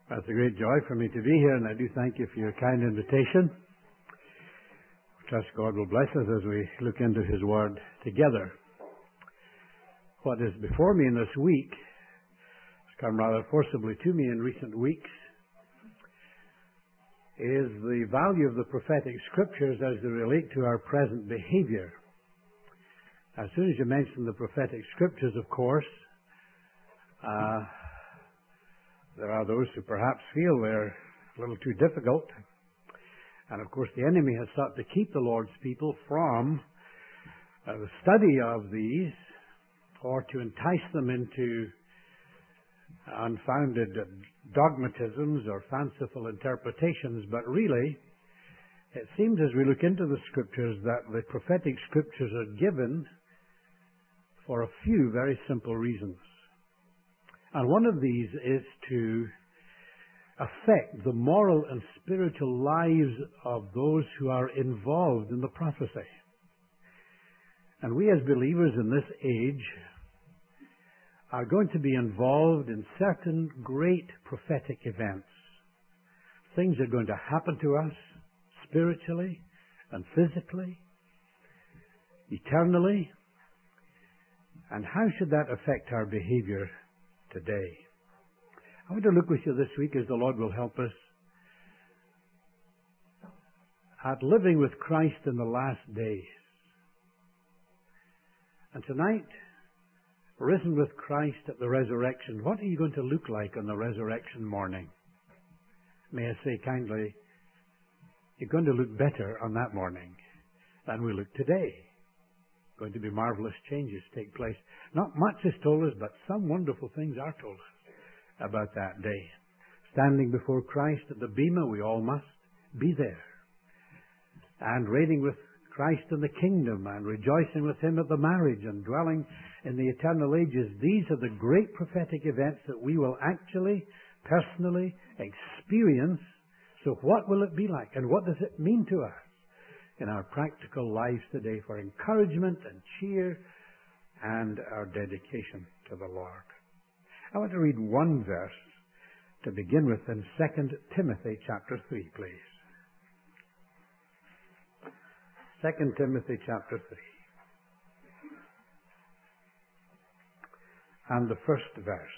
It's a great joy for me to be here, and I do thank you for your kind invitation. I trust God will bless us as we look into His Word together. What is before me in this week has come rather forcibly to me in recent weeks is the value of the prophetic scriptures as they relate to our present behavior. As soon as you mention the prophetic scriptures, of course, there are those who perhaps feel they're a little too difficult. And of course the enemy has sought to keep the Lord's people from the study of these, or to entice them into unfounded dogmatisms or fanciful interpretations. But really, it seems as we look into the scriptures that the prophetic scriptures are given for a few very simple reasons. And one of these is to affect the moral and spiritual lives of those who are involved in the prophecy. And we as believers in this age are going to be involved in certain great prophetic events. Things are going to happen to us spiritually and physically, eternally. And how should that affect our behavior today? I want to look with you this week, as the Lord will help us, at living with Christ in the last days. And tonight, risen with Christ at the resurrection, what are you going to look like on the resurrection morning? May I say kindly, you're going to look better on that morning than we look today. Going to be marvelous changes take place. Not much is told us, but some wonderful things are told us about that day. Standing before Christ at the bema, we all must be there. And reigning with Christ in the kingdom, and rejoicing with Him at the marriage, and dwelling in the eternal ages. These are the great prophetic events that we will actually, personally experience. So what will it be like? And what does it mean to us in our practical lives today for encouragement and cheer and our dedication to the Lord? I want to read one verse to begin with in 2 Timothy chapter 3, please. 2 Timothy chapter 3. And the first verse.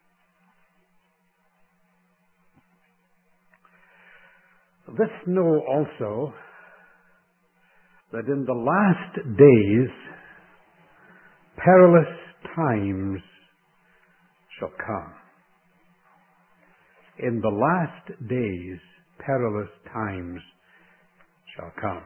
This know also, that in the last days perilous times shall come. In the last days perilous times shall come.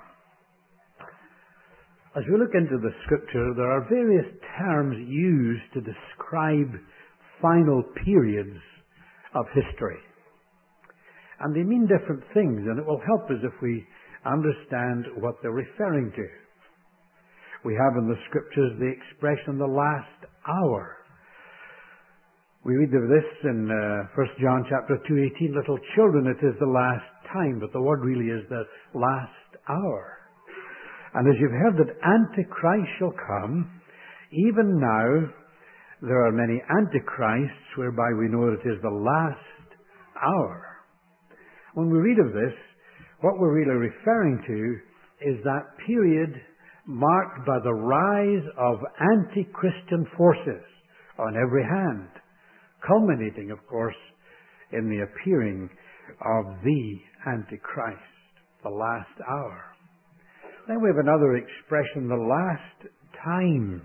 As we look into the scripture, there are various terms used to describe final periods of history. And they mean different things, and it will help us if we understand what they're referring to. We have in the scriptures the expression the last hour. We read of this in 1 John chapter 2:18, little children, it is the last time, but the word really is the last hour. And as you've heard that Antichrist shall come, even now there are many Antichrists whereby we know that it is the last hour. When we read of this, what we're really referring to is that period marked by the rise of anti-Christian forces on every hand, culminating, of course, in the appearing of the Antichrist, the last hour. Then we have another expression, the last times,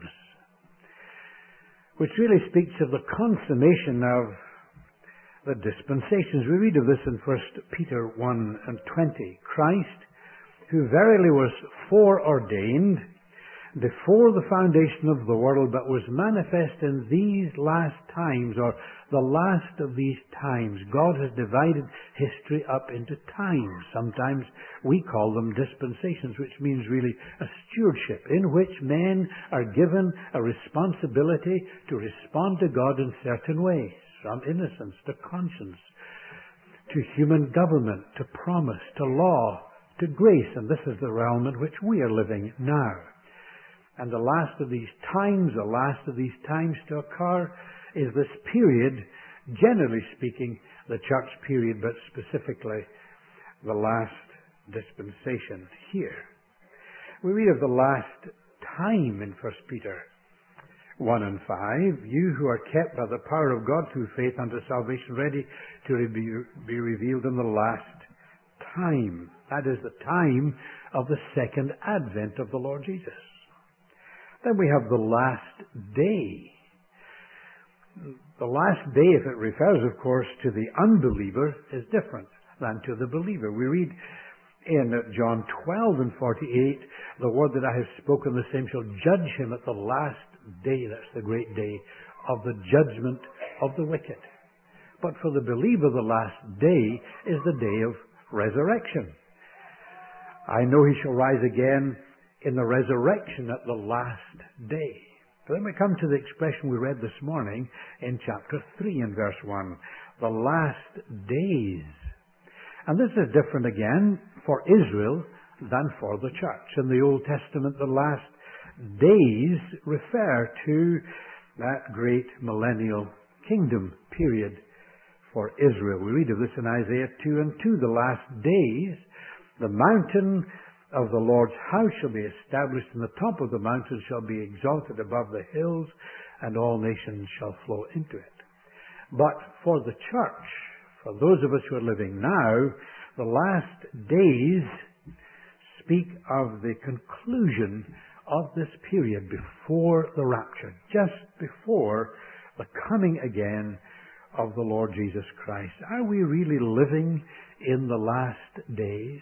which really speaks of the consummation of the dispensations. We read of this in 1 Peter 1:20. Christ, who verily was foreordained before the foundation of the world, but was manifest in these last times, or the last of these times. God has divided history up into times. Sometimes we call them dispensations, which means really a stewardship, in which men are given a responsibility to respond to God in certain ways, from innocence to conscience, to human government, to promise, to law, to grace. And this is the realm in which we are living now. And the last of these times to occur, is this period generally speaking, the church period, but specifically the last dispensation here. We read of the last time in 1 Peter 1 and 5, you who are kept by the power of God through faith unto salvation, ready to be revealed in the last time. That is the time of the second advent of the Lord Jesus. Then we have the last day. The last day, if it refers, of course, to the unbeliever, is different than to the believer. We read in John 12 and 48, the word that I have spoken, the same shall judge him at the last day. That's the great day of the judgment of the wicked. But for the believer, the last day is the day of resurrection. I know he shall rise again in the resurrection at the last day. But then we come to the expression we read this morning in chapter 3 and verse 1. The last days. And this is different again for Israel than for the church. In the Old Testament, the last days refer to that great millennial kingdom period for Israel. We read of this in Isaiah 2 and 2. The last days, the mountain of the Lord's house shall be established, and the top of the mountain shall be exalted above the hills, and all nations shall flow into it. But for the church, for those of us who are living now, the last days speak of the conclusion of this period before the rapture, just before the coming again of the Lord Jesus Christ. Are we really living in the last days?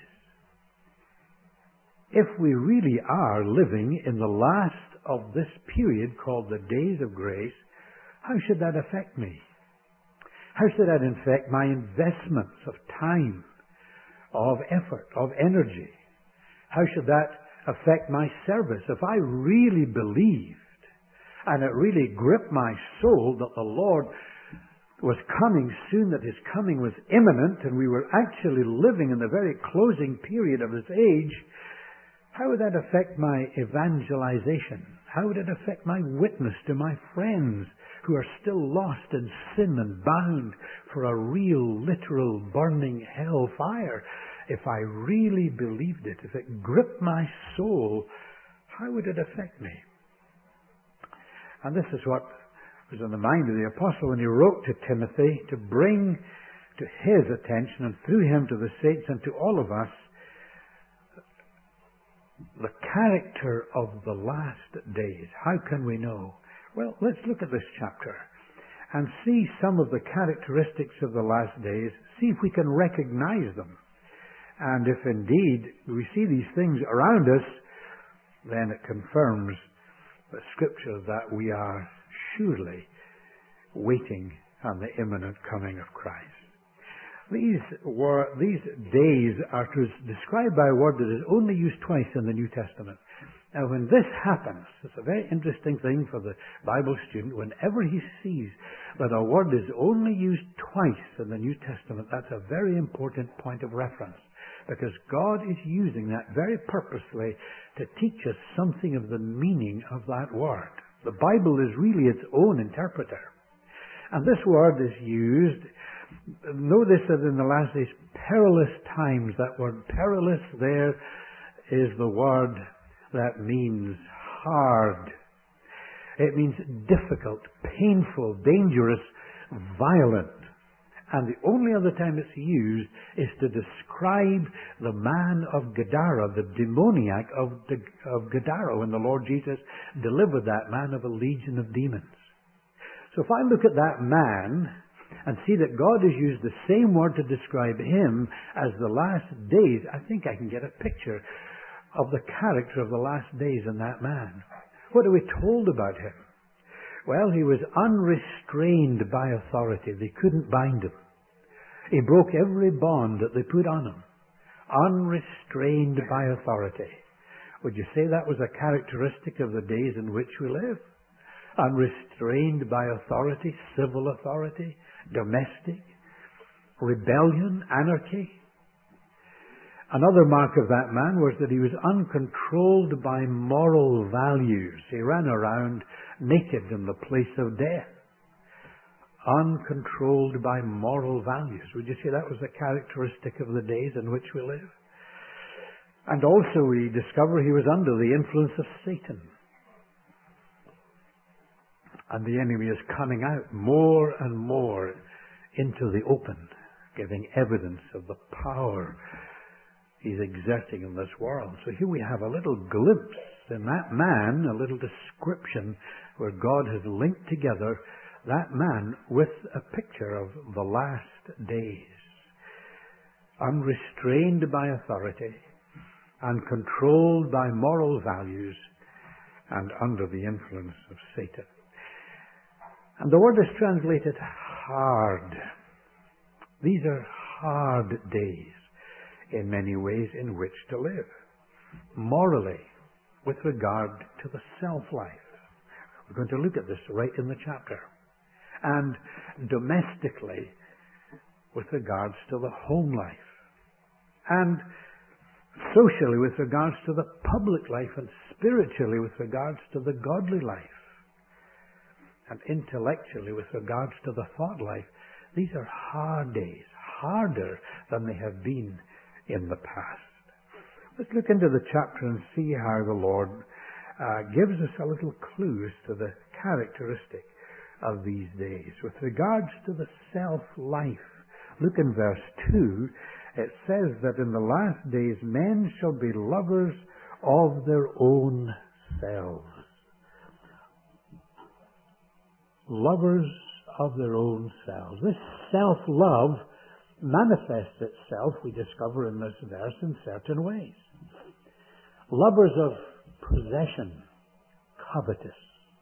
If we really are living in the last of this period called the days of grace, how should that affect me? How should that affect my investments of time, of effort, of energy? How should that affect my service? If I really believed and it really gripped my soul that the Lord was coming soon, that His coming was imminent, and we were actually living in the very closing period of this age, how would that affect my evangelization? How would it affect my witness to my friends who are still lost in sin and bound for a real, literal, burning hell fire? If I really believed it, if it gripped my soul, how would it affect me? And this is what was on the mind of the apostle when he wrote to Timothy, to bring to his attention and through him to the saints and to all of us the character of the last days. How can we know? Well, let's look at this chapter and see some of the characteristics of the last days, see if we can recognize them. And if indeed we see these things around us, then it confirms the Scripture that we are surely waiting on the imminent coming of Christ. These days are described by a word that is only used twice in the New Testament. Now, when this happens, it's a very interesting thing for the Bible student. Whenever he sees that a word is only used twice in the New Testament, that's a very important point of reference, because God is using that very purposely to teach us something of the meaning of that word. The Bible is really its own interpreter. And this word is used, notice that in the last days, perilous times. That word perilous there is the word that means hard. It means difficult, painful, dangerous, violent. And the only other time it's used is to describe the man of Gadara, the demoniac of Gadara, when the Lord Jesus delivered that man of a legion of demons. So if I look at that man and see that God has used the same word to describe him as the last days, I think I can get a picture of the character of the last days in that man. What are we told about him? Well, he was unrestrained by authority. They couldn't bind him. He broke every bond that they put on him. Unrestrained by authority. Would you say that was a characteristic of the days in which we live? Unrestrained by authority, civil authority, domestic, rebellion, anarchy. Another mark of that man was that he was uncontrolled by moral values. He ran around naked in the place of death. uncontrolled by moral values. Would you say that was a characteristic of the days in which we live? And also we discover he was under the influence of Satan. And the enemy is coming out more and more into the open, giving evidence of the power he's exerting in this world. So here we have a little glimpse in that man, a little description where God has linked together that man with a picture of the last days. Unrestrained by authority and controlled by moral values and under the influence of Satan. And the word is translated hard. These are hard days in many ways in which to live. Morally, with regard to the self-life. We're going to look at this right in the chapter. And domestically, with regards to the home life. And socially, with regards to the public life. And spiritually, with regards to the godly life. And intellectually, with regards to the thought life. These are hard days, harder than they have been in the past. Let's look into the chapter and see how the Lord gives us a little clue as to the characteristic of these days. With regards to the self-life, look in verse 2, it says that in the last days men shall be lovers of their own selves. Lovers of their own selves. This self-love manifests itself, we discover in this verse, in certain ways. Lovers of possession, covetous.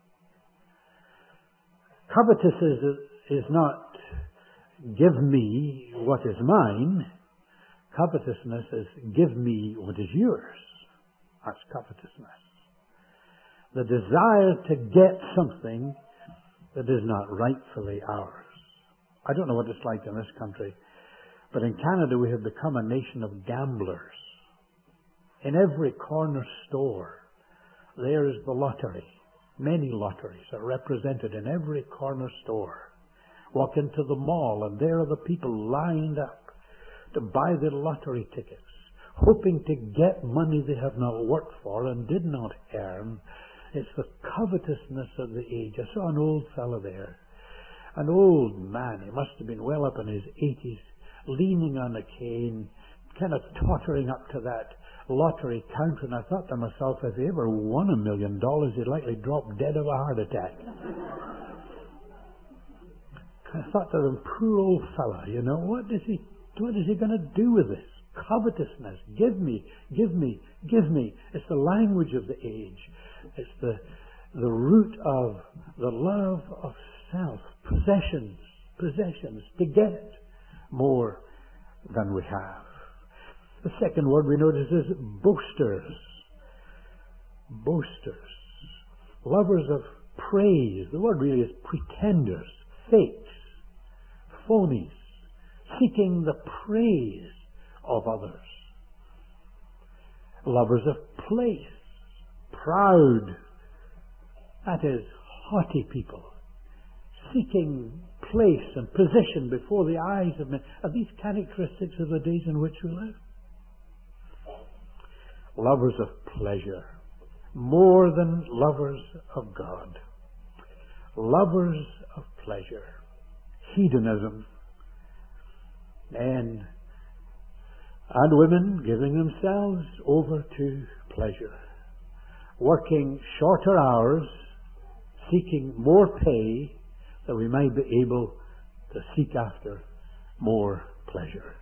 Covetous is not give me what is mine. Covetousness is give me what is yours. That's covetousness. The desire to get something that is not rightfully ours. I don't know what it's like in this country, but in Canada we have become a nation of gamblers. In every corner store, there is the lottery. Many lotteries are represented in every corner store. Walk into the mall and there are the people lined up to buy their lottery tickets, hoping to get money they have not worked for and did not earn. It's the covetousness of the age. I saw an old fellow there. An old man, he must have been well up in his 80s, leaning on a cane, kind of tottering up to that lottery counter, and I thought to myself, if he ever won $1 million, he'd likely drop dead of a heart attack. I thought to him, poor old fella, what is he going to do with this? Covetousness. Give me, give me, give me. It's the language of the age. It's the root of the love of self. Possessions, to get more than we have. The second word we notice is boasters. Boasters. Lovers of praise. The word really is pretenders, fakes, phonies, seeking the praise of others. Lovers of place. Proud. That is haughty people. Seeking place and position before the eyes of men. Are these characteristics of the days in which we live? Lovers of pleasure. More than lovers of God. Lovers of pleasure. Hedonism. Men and women giving themselves over to pleasure. Working shorter hours, seeking more pay, that we might be able to seek after more pleasure.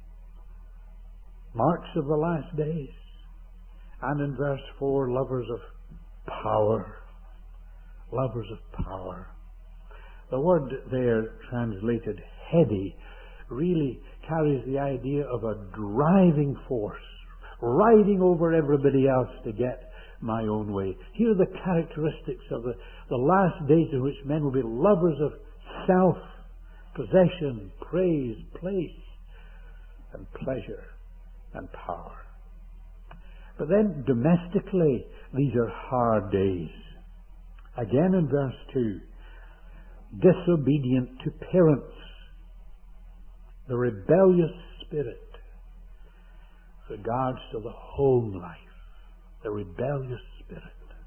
Marks of the last days. And in verse 4, lovers of power. Lovers of power. The word there translated heady really carries the idea of a driving force, riding over everybody else to get my own way. Here are the characteristics of the last days in which men will be lovers of self, possession, praise, place, and pleasure, and power. But then domestically, these are hard days. Again in verse 2, disobedient to parents. The rebellious spirit with regards to the home life. The rebellious spirit.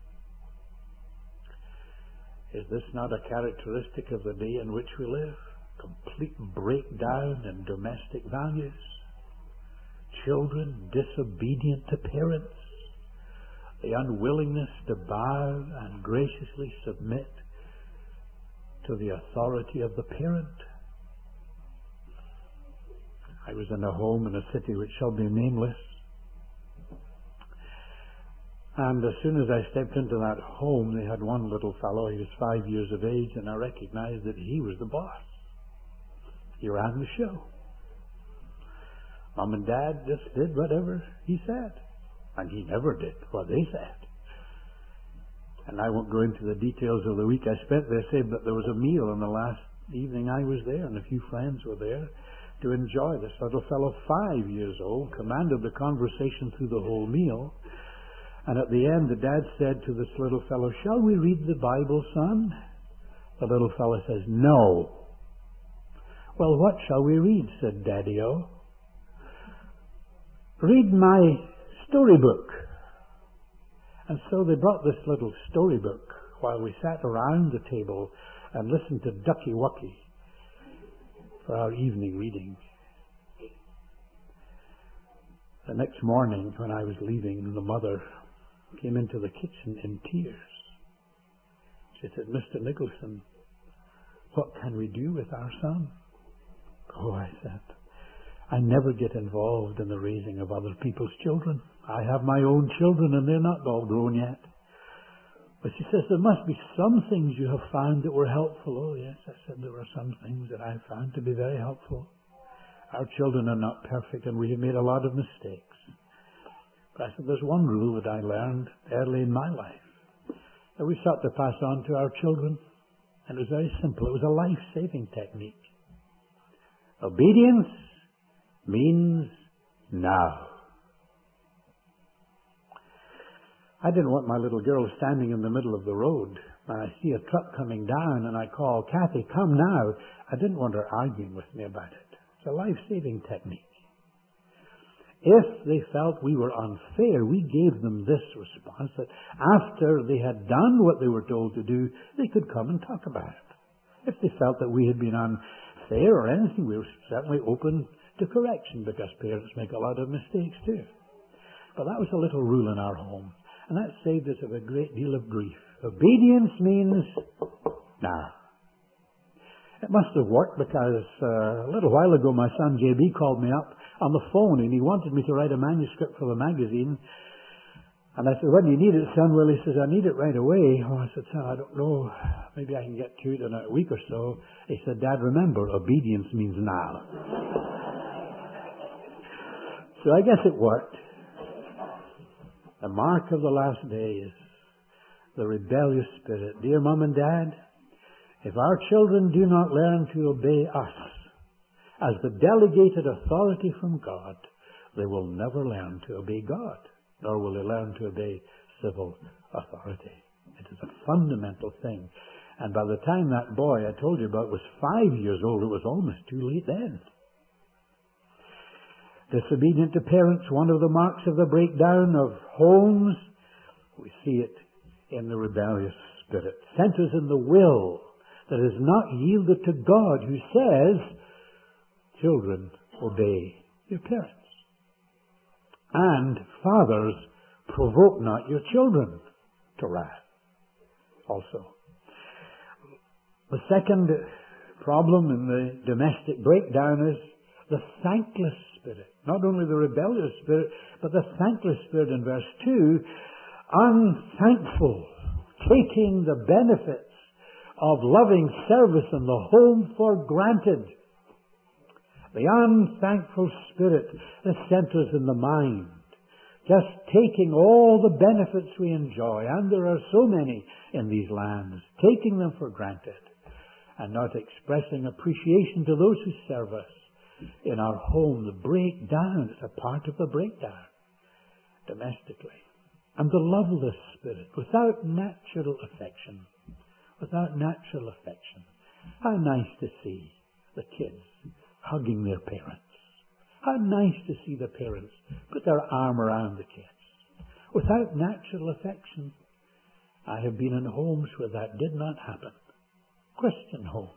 Is this not a characteristic of the day in which we live? Complete breakdown in domestic values. Children disobedient to parents. The unwillingness to bow and graciously submit to the authority of the parent. I was in a home in a city which shall be nameless. And as soon as I stepped into that home, they had one little fellow. He was 5 years of age, and I recognized that he was the boss. He ran the show. Mom and Dad just did whatever he said. And he never did what they said. And I won't go into the details of the week I spent there, say, but there was a meal on the last evening I was there, and a few friends were there to enjoy. This little fellow, 5 years old, commanded the conversation through the whole meal. And at the end, the dad said to this little fellow, "Shall we read the Bible, son?" The little fellow says, "No." "Well, what shall we read?" said Daddy-O. "Read my storybook." And so they brought this little storybook while we sat around the table and listened to Ducky Wucky for our evening reading. The next morning, when I was leaving, the mother came into the kitchen in tears. She said, "Mr. Nicholson, what can we do with our son?" "Oh," I said, "I never get involved in the raising of other people's children. I have my own children and they're not all grown yet." But she says, "There must be some things you have found that were helpful." "Oh yes," I said, "there were some things that I found to be very helpful. Our children are not perfect and we have made a lot of mistakes. But I said, there's one rule that I learned early in my life that we sought to pass on to our children. And it was very simple. It was a life-saving technique. Obedience means now. I didn't want my little girl standing in the middle of the road and I see a truck coming down and I call, "Kathy, come now." I didn't want her arguing with me about it. It's a life-saving technique. If they felt we were unfair, we gave them this response, that after they had done what they were told to do, they could come and talk about it. If they felt that we had been unfair or anything, we were certainly open to correction, because parents make a lot of mistakes too. But that was a little rule in our home, and that saved us of a great deal of grief. Obedience means now. It must have worked, because a little while ago my son JB called me up on the phone and he wanted me to write a manuscript for the magazine. And I said, "When do you need it, son?" "Well," he says, "I need it right away." Oh, I said, "Son, I don't know. Maybe I can get to it in a week or so." He said, "Dad, remember, obedience means now." So I guess it worked. The mark of the last day is the rebellious spirit. Dear Mom and Dad, if our children do not learn to obey us as the delegated authority from God, they will never learn to obey God, nor will they learn to obey civil authority. It is a fundamental thing. And by the time that boy I told you about was 5 years old, it was almost too late then. Disobedient to parents, one of the marks of the breakdown of homes. We see it in the rebellious spirit. Centers in the will that is not yielded to God, who says, "Children, obey your parents." And fathers, provoke not your children to wrath. Also, the second problem in the domestic breakdown is the thankless spirit. Not only the rebellious spirit, but the thankless spirit in verse 2. Unthankful, taking the benefits of loving service in the home for granted. The unthankful spirit that centers in the mind, just taking all the benefits we enjoy, and there are so many in these lands, taking them for granted and not expressing appreciation to those who serve us in our home. The breakdown is a part of the breakdown domestically. And the loveless spirit, without natural affection. Without natural affection. How nice to see the kids hugging their parents. How nice to see the parents put their arm around the kids. Without natural affection, I have been in homes where that did not happen. Christian homes.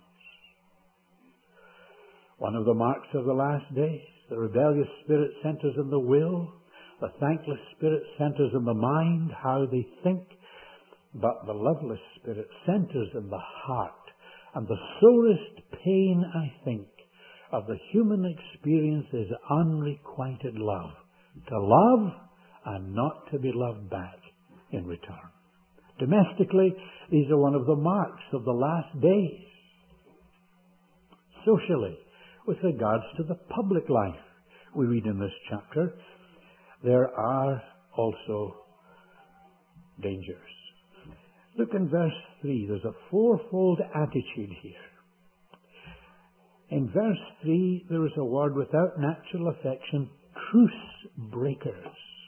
One of the marks of the last days, the rebellious spirit centers in the will, the thankless spirit centers in the mind, how they think, but the loveless spirit centers in the heart. And the sorest pain, I think, of the human experience is unrequited love. To love and not to be loved back in return. Domestically, these are one of the marks of the last days. Socially, with regards to the public life, we read in this chapter, there are also dangers. Look in verse 3. There's a fourfold attitude here. In verse 3, there is a word without natural affection, truce breakers.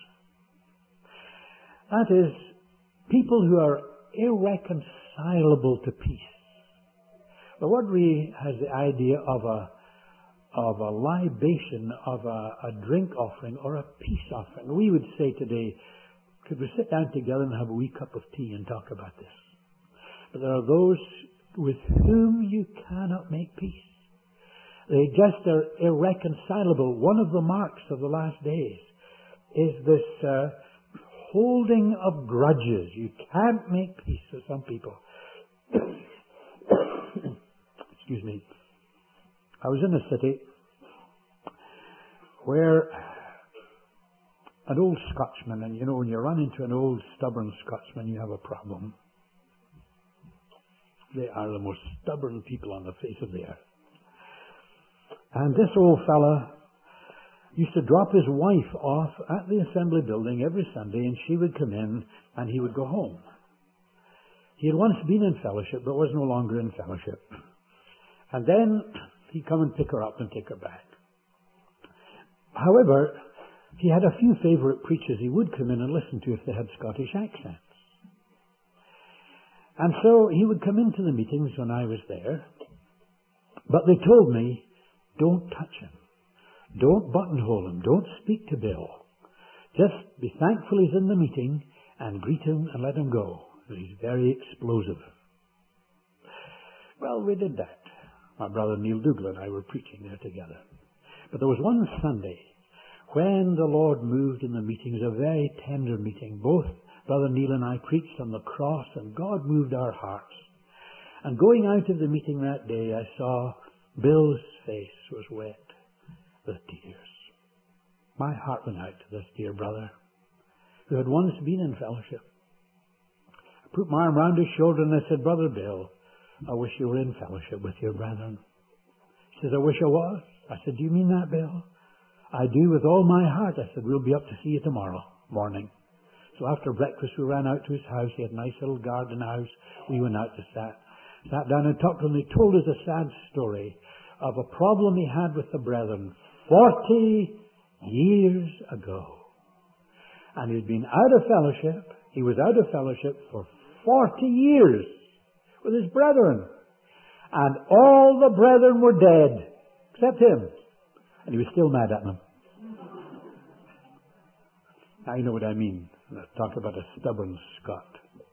That is, people who are irreconcilable to peace. The word really has the idea of a libation, of a drink offering or a peace offering. We would say today, could we sit down together and have a wee cup of tea and talk about this? But there are those with whom you cannot make peace. They just are irreconcilable. One of the marks of the last days is this holding of grudges. You can't make peace with some people. Excuse me. I was in a city where an old Scotsman, and you know, when you run into an old stubborn Scotsman, you have a problem. They are the most stubborn people on the face of the earth. And this old fella used to drop his wife off at the assembly building every Sunday, and she would come in and he would go home. He had once been in fellowship, but was no longer in fellowship. And then he'd come and pick her up and take her back. However, he had a few favourite preachers he would come in and listen to if they had Scottish accents. And so he would come into the meetings when I was there, but they told me, don't touch him. Don't buttonhole him. Don't speak to Bill. Just be thankful he's in the meeting and greet him and let him go. He's very explosive. Well, we did that. My brother Neil Dougal and I were preaching there together. But there was one Sunday when the Lord moved in the meeting. It was a very tender meeting. Both Brother Neil and I preached on the cross, and God moved our hearts. And going out of the meeting that day, I saw Bill's face was wet with tears. My heart went out to this dear brother who had once been in fellowship. I put my arm around his shoulder and I said, Brother Bill, I wish you were in fellowship with your brethren. He says, I wish I was. I said, do you mean that, Bill? I do with all my heart. I said, we'll be up to see you tomorrow morning. So after breakfast, we ran out to his house. He had a nice little garden house. We went out to sat down and talked to him. He told us a sad story of a problem he had with the brethren 40 years ago. And he'd been out of fellowship. He was out of fellowship for 40 years with his brethren. And all the brethren were dead, except him. And he was still mad at them. Now you know what I mean. Let's talk about a stubborn Scot.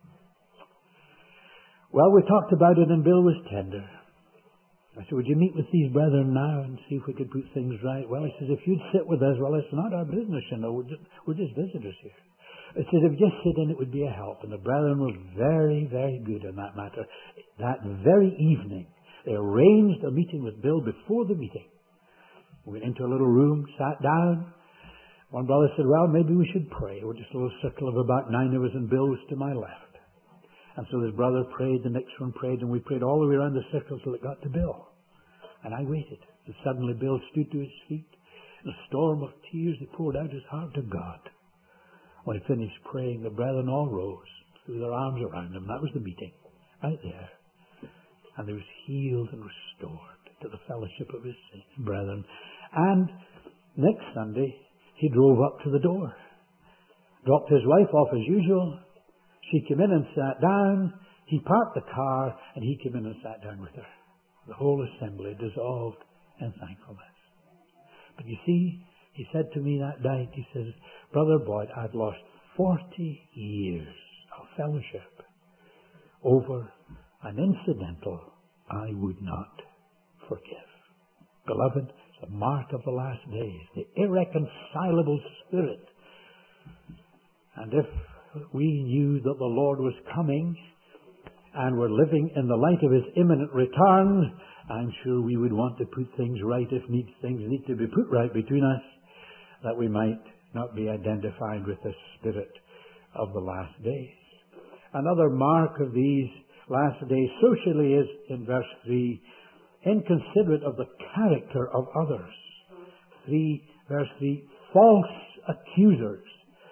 Well, we talked about it and Bill was tender. I said, would you meet with these brethren now and see if we could put things right? Well, he says, if you'd sit with us, well, it's not our business, you know. We're just visitors here. He says, if you just sit in, it would be a help. And the brethren were very, very good in that matter. That very evening, they arranged a meeting with Bill before the meeting. We went into a little room, sat down. One brother said, well, maybe we should pray. We're just a little circle of about 9 of us, and Bill was to my left. And so this brother prayed, the next one prayed, and we prayed all the way around the circle till it got to Bill. And I waited. And suddenly Bill stood to his feet. In a storm of tears, he poured out his heart to God. When he finished praying, the brethren all rose, threw their arms around him. That was the meeting, right there. And he was healed and restored to the fellowship of his brethren. And next Sunday, he drove up to the door, dropped his wife off as usual. She came in and sat down. He parked the car, and he came in and sat down with her. The whole assembly dissolved in thankfulness. But you see, he said to me that night, he says, Brother Boyd, I've lost 40 years of fellowship over an incidental I would not forgive. Beloved, it's the mark of the last days, the irreconcilable spirit. And if we knew that the Lord was coming and were living in the light of His imminent return, I'm sure we would want to put things right if things need to be put right between us, that we might not be identified with the spirit of the last days. Another mark of these last days socially is, in verse 3, inconsiderate of the character of others. Verse 3, false accusers.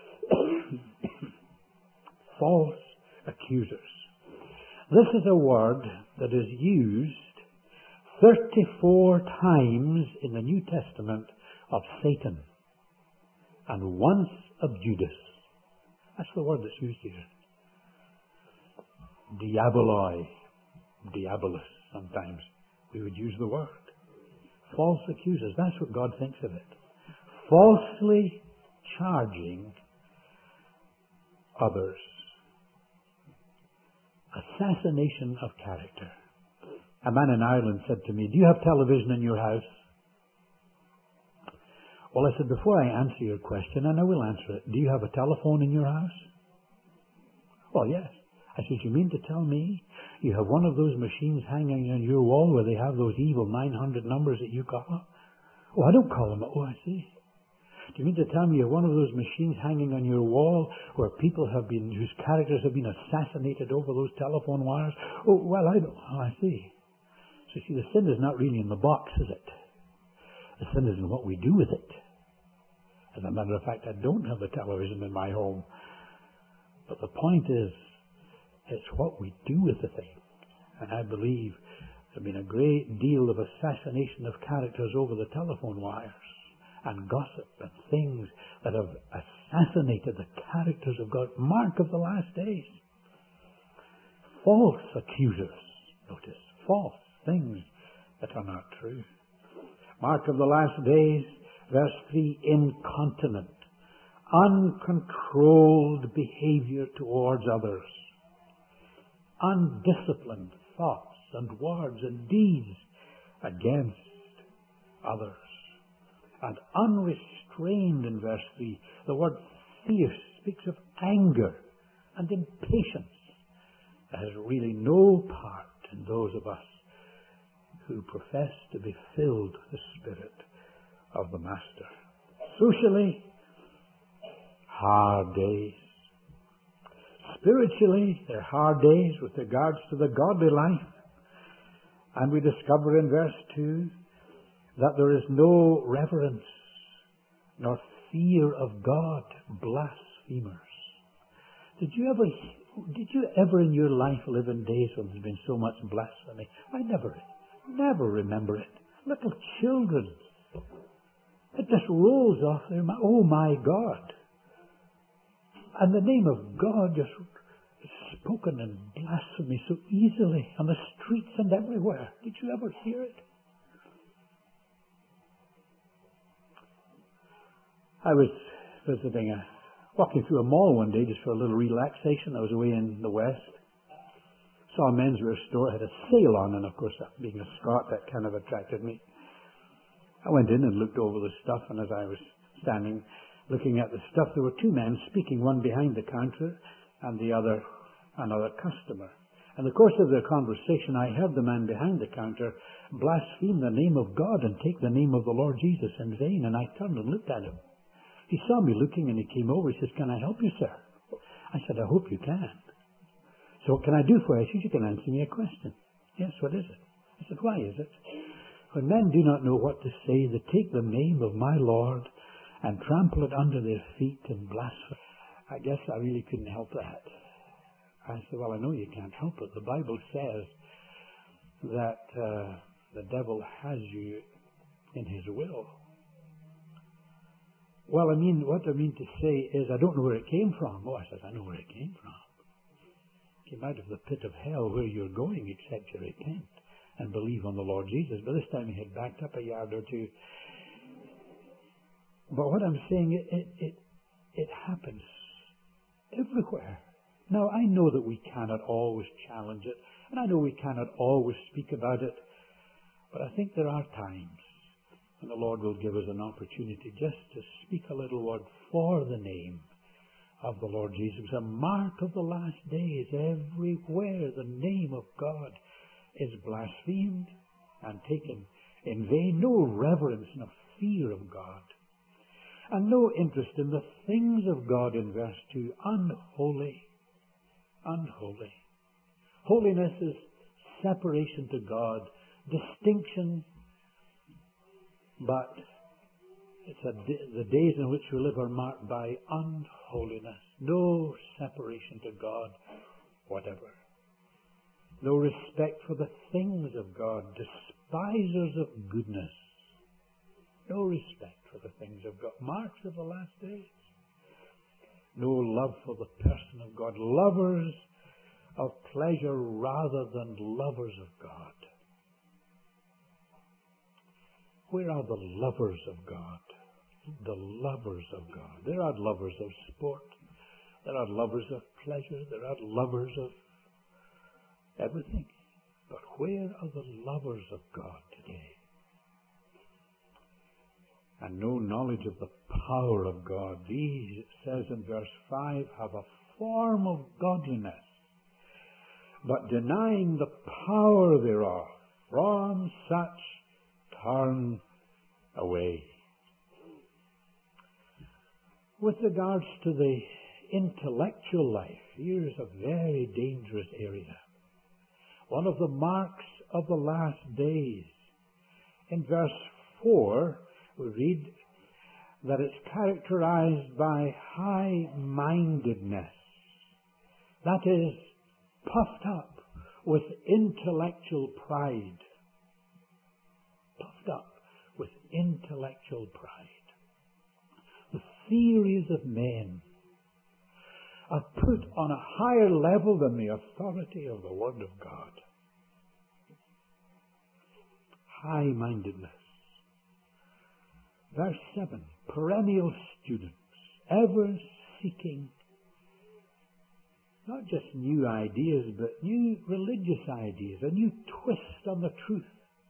False accusers. This is a word that is used 34 times in the New Testament of Satan and once of Judas. That's the word that's used here. Diaboloi, diabolus, sometimes we would use the word. False accusers, that's what God thinks of it. Falsely charging others. Assassination of character. A man in Ireland said to me, do you have television in your house? Well, I said, before I answer your question, and I will answer it, do you have a telephone in your house? Well, yes. I said, you mean to tell me you have one of those machines hanging on your wall where they have those evil 900 numbers that you call? Oh, I don't call them. Oh, I see. Do you mean to tell me you have one of those machines hanging on your wall where people have been, whose characters have been assassinated over those telephone wires? Oh, well, I don't. Oh, I see. So you see, the sin is not really in the box, is it? The sin is in what we do with it. As a matter of fact, I don't have a television in my home. But the point is, it's what we do with the thing. And I believe there has been a great deal of assassination of characters over the telephone wires and gossip and things that have assassinated the characters of God. Mark of the last days. False accusers. Notice, false things that are not true. Mark of the last days, verse 3, incontinent, uncontrolled behavior towards others, undisciplined thoughts and words and deeds against others, and unrestrained in verse 3. The word fierce speaks of anger and impatience. That has really no part in those of us who profess to be filled with the Spirit of the Master. Socially, hard days. Spiritually, they're hard days with regards to the godly life. And we discover in verse 2 that there is no reverence nor fear of God, blasphemers. Did you ever in your life live in days when there's been so much blasphemy? I never remember it. Little children. It just rolls off their mouth. Oh my God. And the name of God just is spoken in blasphemy so easily on the streets and everywhere. Did you ever hear it? I was walking through a mall one day just for a little relaxation. I was away in the West. Saw a menswear store. It had a sale on, and of course, being a Scot, that kind of attracted me. I went in and looked over the stuff, and as I was standing looking at the stuff, there were two men speaking, one behind the counter and the other another customer. In the course of their conversation, I heard the man behind the counter blaspheme the name of God and take the name of the Lord Jesus in vain, and I turned and looked at him. He saw me looking and he came over. He says, "Can I help you, sir?" I said, "I hope you can." "So what can I do for you?" I said, "You can answer me a question." "Yes, what is it?" I said, "Why is it? When men do not know what to say, they take the name of my Lord and trample it under their feet and blaspheme." I guess I really couldn't help that. I said, "Well, I know you can't help it. The Bible says that the devil has you in his will." "Well, what I mean to say is I don't know where it came from." "Oh," I said, "I know where it came from. It came out of the pit of hell where you're going, except you repent. and believe on the Lord Jesus. But this time he had backed up a yard or two. But what I'm saying, it happens everywhere. Now, I know that we cannot always challenge it, and I know we cannot always speak about it, but I think there are times when the Lord will give us an opportunity just to speak a little word for the name of the Lord Jesus. A mark of the last days. Everywhere the name of God is blasphemed and taken in vain. No reverence, no fear of God. And no interest in the things of God in verse 2. Unholy. Unholy. Holiness is separation to God, distinction, but it's the days in which we live are marked by unholiness. No separation to God whatever. No respect for the things of God. Despisers of goodness. No respect for the things of God. Marks of the last days. No love for the person of God. Lovers of pleasure rather than lovers of God. Where are the lovers of God? The lovers of God. There are lovers of sport. There are lovers of pleasure. There are lovers of everything. But where are the lovers of God today? And no knowledge of the power of God. These, it says in verse 5, have a form of godliness, but denying the power thereof, from such turn away. With regards to the intellectual life, here is a very dangerous area. One of the marks of the last days. In verse 4, we read that it's characterized by high-mindedness. That is, puffed up with intellectual pride. Puffed up with intellectual pride. The theories of men are put on a higher level than the authority of the Word of God. High-mindedness. Verse 7, perennial students, ever seeking not just new ideas, but new religious ideas, a new twist on the truth.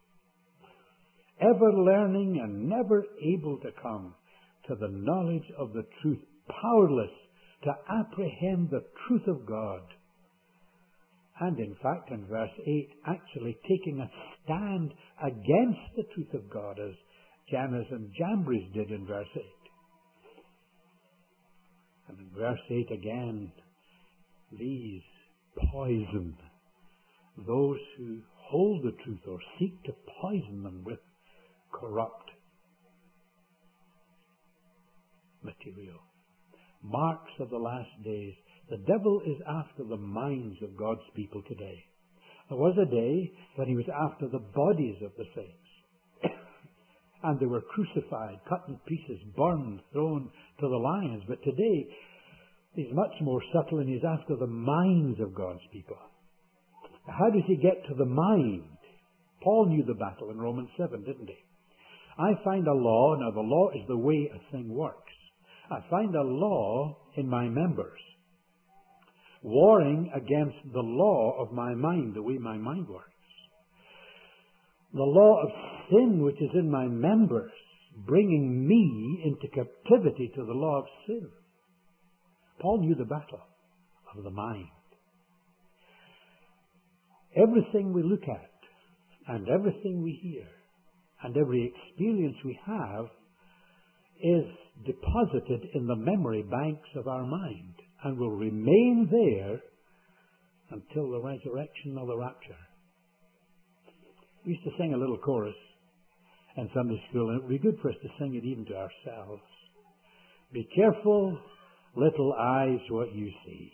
Ever learning and never able to come to the knowledge of the truth, powerless to apprehend the truth of God. And in fact, in verse 8, actually taking a stand against the truth of God, as Jannes and Jambres did in verse 8. And in verse 8 again, these poison those who hold the truth or seek to poison them with corrupt material. Marks of the last days. The devil is after the minds of God's people today. There was a day when he was after the bodies of the saints. And they were crucified, cut in pieces, burned, thrown to the lions. But today, he's much more subtle and he's after the minds of God's people. How does he get to the mind? Paul knew the battle in Romans 7, didn't he? I find a law. Now the law is the way a thing works. I find a law in my members, warring against the law of my mind, the way my mind works. The law of sin which is in my members, bringing me into captivity to the law of sin. Paul knew the battle of the mind. Everything we look at, and everything we hear, and every experience we have is deposited in the memory banks of our mind and will remain there until the resurrection or the rapture. We used to sing a little chorus in Sunday school, and it would be good for us to sing it even to ourselves. Be careful, little eyes, what you see.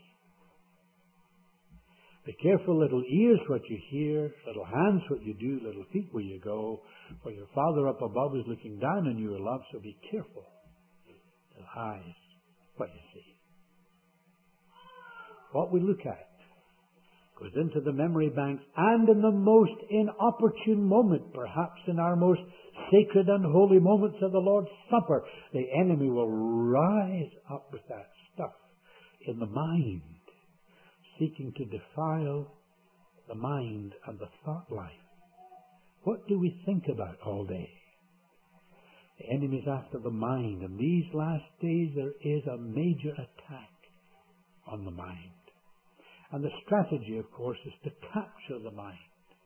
Be careful, little ears, what you hear, little hands, what you do, little feet, where you go. For your Father up above is looking down on you with love, so be careful, little eyes, what you see. What we look at goes into the memory banks, and in the most inopportune moment, perhaps in our most sacred and holy moments of the Lord's Supper, the enemy will rise up with that stuff in the mind, seeking to defile the mind and the thought life. What do we think about all day? The enemy is after the mind, and these last days there is a major attack on the mind. And the strategy, of course, is to capture the mind.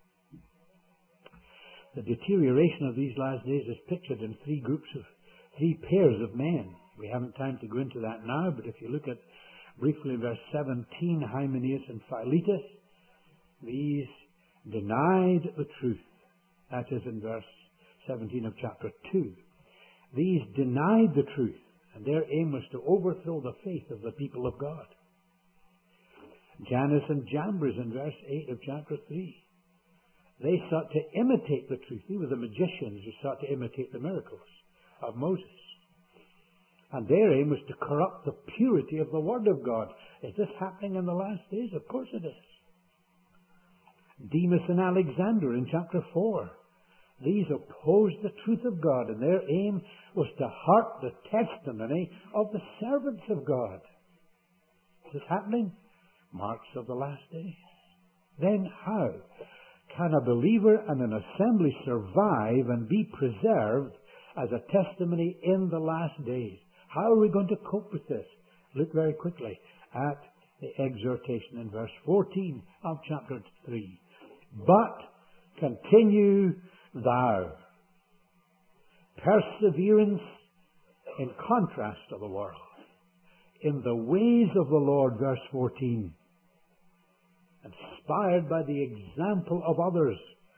The deterioration of these last days is pictured in three pairs of men. We haven't time to go into that now, but if you look at briefly verse 17, Hymenaeus and Philetus, these denied the truth. That is in verse 17 of chapter 2. These denied the truth, and their aim was to overthrow the faith of the people of God. Jannes and Jambres in verse 8 of chapter 3. They sought to imitate the truth. They were the magicians who sought to imitate the miracles of Moses. And their aim was to corrupt the purity of the Word of God. Is this happening in the last days? Of course it is. Demas and Alexander in chapter 4. These opposed the truth of God, and their aim was to hurt the testimony of the servants of God. Is this happening? Marks of the last days. Then how can a believer and an assembly survive and be preserved as a testimony in the last days? How are we going to cope with this? Look very quickly at the exhortation in verse 14 of chapter 3. But continue thou. Perseverance in contrast to the world. In the ways of the Lord, verse 14. Inspired by the example of others.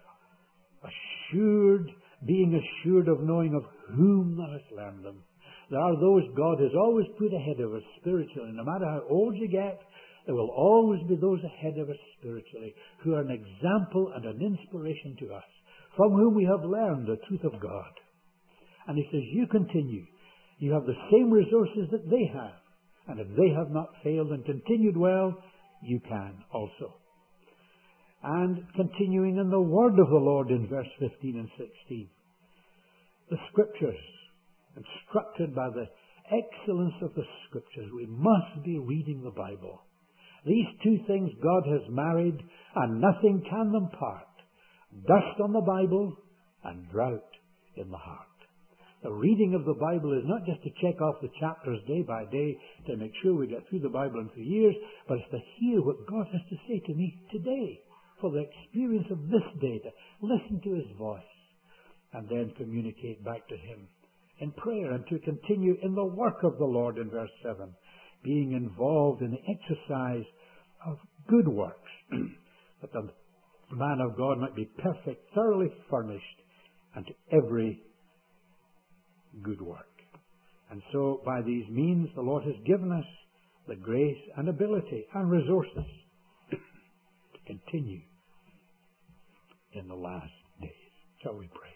Being assured of knowing of whom thou hast learned them. There are those God has always put ahead of us spiritually. No matter how old you get, there will always be those ahead of us spiritually who are an example and an inspiration to us, from whom we have learned the truth of God. And he says, you continue. You have the same resources that they have. And if they have not failed and continued well, you can also. And continuing in the word of the Lord in verse 15 and 16. The Scriptures, instructed by the excellence of the Scriptures, we must be reading the Bible. These two things God has married, and nothing can them part. Dust on the Bible and drought in the heart. The reading of the Bible is not just to check off the chapters day by day to make sure we get through the Bible in 3 years, but it's to hear what God has to say to me today, for the experience of this day, to listen to His voice, and then communicate back to Him in prayer, and to continue in the work of the Lord in verse 7, being involved in the exercise of good works, that the man of God might be perfect, thoroughly furnished unto every good work. And so by these means the Lord has given us the grace and ability and resources to continue in the last days. Shall we pray?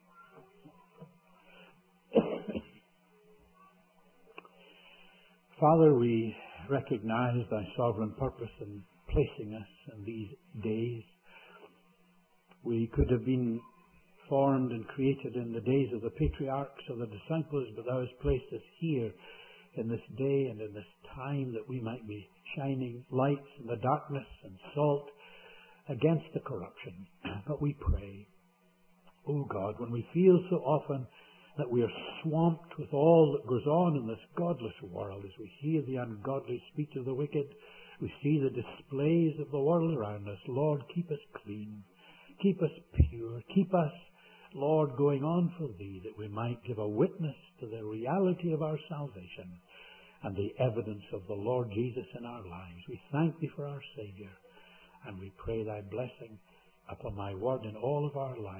Father, we recognize Thy sovereign purpose in placing us in these days. We could have been formed and created in the days of the patriarchs or the disciples, but Thou hast placed us here in this day and in this time that we might be shining lights in the darkness and salt against the corruption. But we pray, oh God, when we feel so often that we are swamped with all that goes on in this godless world, as we hear the ungodly speech of the wicked, we see the displays of the world around us. Lord, keep us clean, keep us pure, keep us, Lord, going on for Thee, that we might give a witness to the reality of our salvation and the evidence of the Lord Jesus in our lives. We thank Thee for our Savior, and we pray Thy blessing upon Thy word in all of our lives.